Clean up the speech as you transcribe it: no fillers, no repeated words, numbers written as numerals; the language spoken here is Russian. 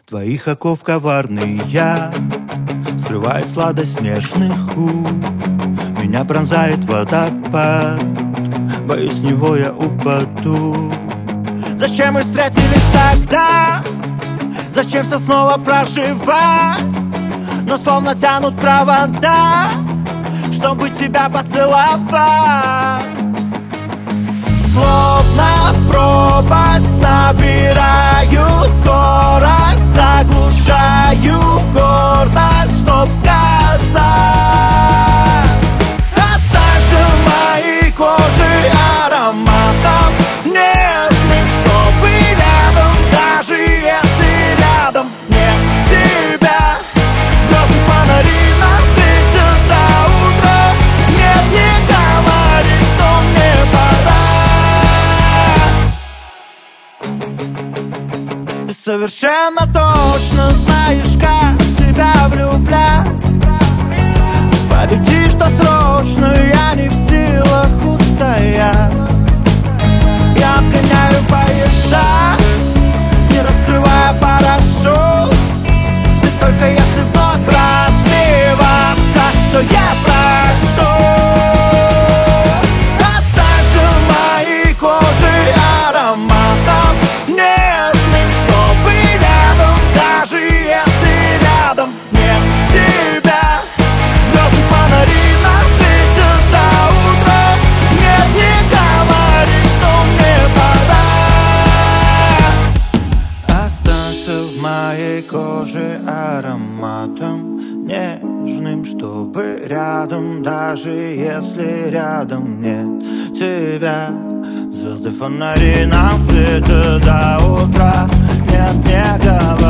Твоих оков коварный яд скрывает сладость нежных губ. Меня пронзает водопад, боюсь, с него я упаду. Зачем мы встретились тогда? Зачем все снова проживать? Но словно тянут провода, чтобы тебя поцеловать. Словно в пропасть набираю скорость, заглушаю гордость, чтоб сказать: останься в моей коже ароматом нежным, чтобы рядом, даже если рядом нет тебя. Звезды фонари нам светят до утра. Нет, не говори, что мне пора. Ты совершенно точно знаешь, как в себя влюблять. Победишь досрочно, я не в силах устоять. Я обгоняю поезда, не раскрывая парашют. Ты только если вновь разбиваться, то я прошу. Останься в моей коже ароматом нежным, чтобы рядом, даже если рядом нет тебя. Звезды фонари нам светят до утра. Нет, не говори, что мне пора. Останься в моей коже ароматом нежным, чтобы рядом, даже если рядом нет тебя. Звезды фонари нам светят до утра. Нет, не говори.